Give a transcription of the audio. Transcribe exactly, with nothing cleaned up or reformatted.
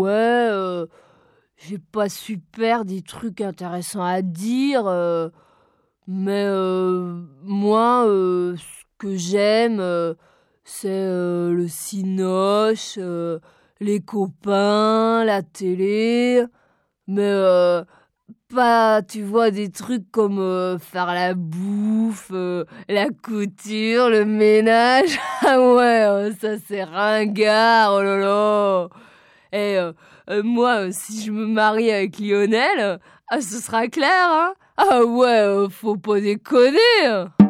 ouais, heu, j'ai pas super des trucs intéressants à dire, heu, mais heu, moi, heu, ce que j'aime, heu, c'est, heu, le cinoche, heu, les copains, la télé, mais heu, pas, tu vois, des trucs comme, heu, faire la bouffe, heu, la couture, le ménage. Ah ouais, heu, ça c'est ringard, oh là là! Et heu heu, moi, heu, si je me marie avec Lionel, heu, ah ce sera clair, hein! Ah ouais, heu, faut pas déconner, hein!